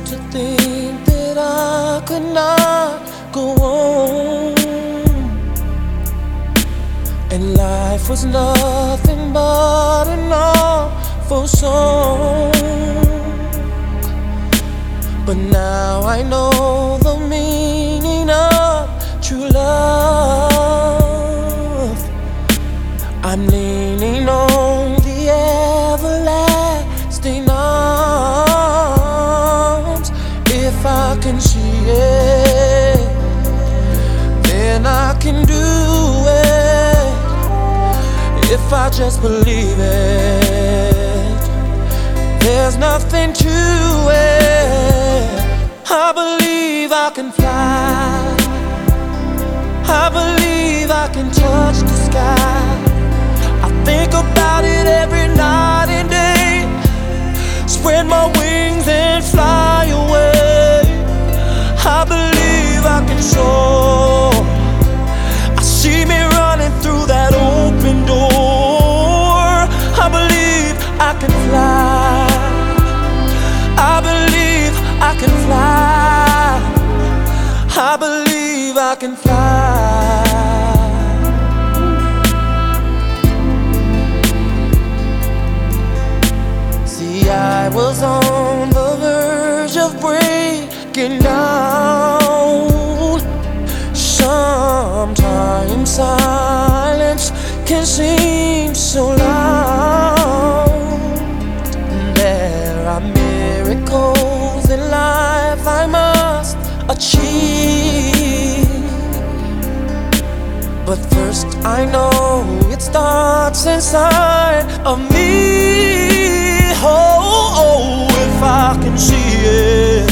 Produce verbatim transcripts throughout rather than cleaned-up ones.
to think that I could not go on, and life was nothing but an awful song. But now I know the meaning of true love. I'm leaning on the everlasting arms. If I can see it, then I can do it. If I just believe it, there's nothing to it. I believe I can fly. I believe I can touch the sky. I think about it every night and day. Spread my wings and fly away. I believe I can soar. I see me running through that open door. I believe I can fly. I believe I can fly. I believe I can fly. See, I was on the verge of breaking down. Sometimes silence can seem so loud. There are miracles in life I must achieve, but first I know it starts inside of me. Oh, oh, if I can see it,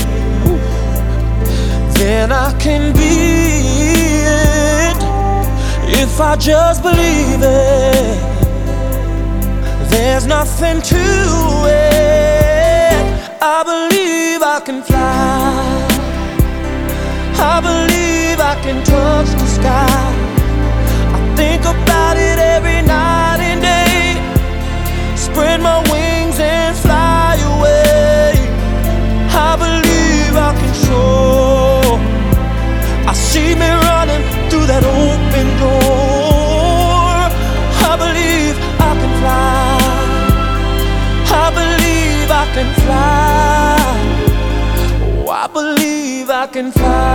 then I can be it. If I just believe it, there's nothing to it. I believe I can fly. I believe I can touch the sky. I think about it every night and day. Spread my wings and fly away. I believe I can soar. I see me running through that open door. I believe I can fly. I believe I can fly. Oh, I believe I can fly.